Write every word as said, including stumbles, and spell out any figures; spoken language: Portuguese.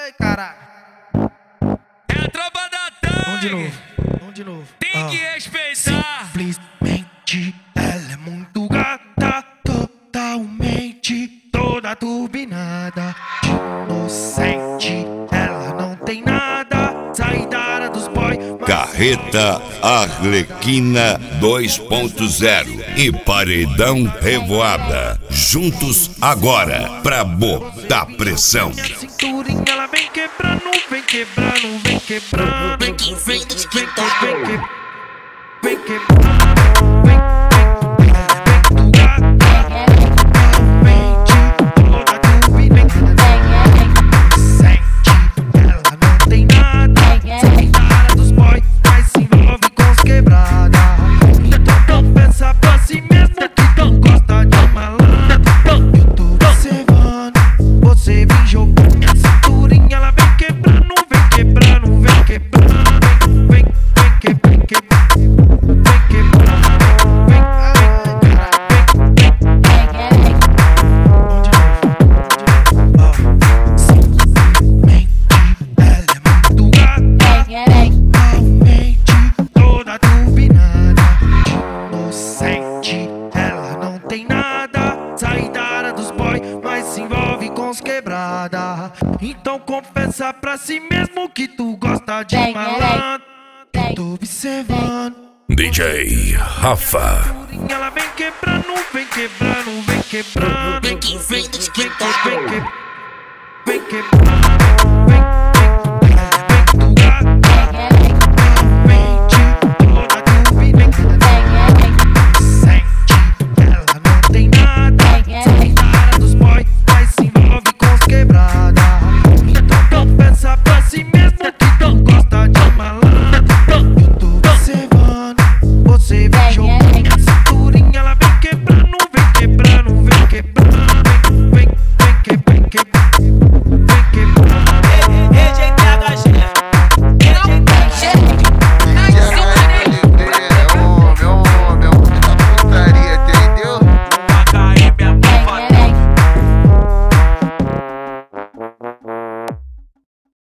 Ai, caralho. É a tropa da tanque. Vamos de novo, vamos de novo. Tem Ah. que respeitar. Simplesmente ela é muito gata, totalmente toda turbinada, inocente, ela não tem nada, saída dos boy. Carreta Arlequina dois ponto zero e Paredão Revoada. Juntos agora pra botar pressão. Minha cinturinha ela vem quebrando, vem quebrando, vem quebrando, vem Vem, vem do vem TikTok. vem que- vem quebrando, vem vem vem do gata, totalmente toda turbinada, sente, ela não tem nada, saída dos boy, mas se envolve com os quebrada. Então pensa pra si mesmo que não gosta de malandro. Eu tô observando, você vem jogando minha cinturinha, ela vem quebrando, vem quebrando, vem quebrando, vem, vem, vem que, vem que, vem quebrando, vem, ai, caralho, vem, vamos de novo, ó. Simplesmente ela é muito gata, totalmente toda turbinada, inocente, ela não tem nada, saída dos boy, mas se envolve com os quebrada. Então confessa pra si mesmo que tu gosta de malandro. Eu tô observando, D J Rafa. ela vem quebrando, vem quebrando, vem quebrando, Vem, vem do vem que, TikTok. vem que, vem quebrando.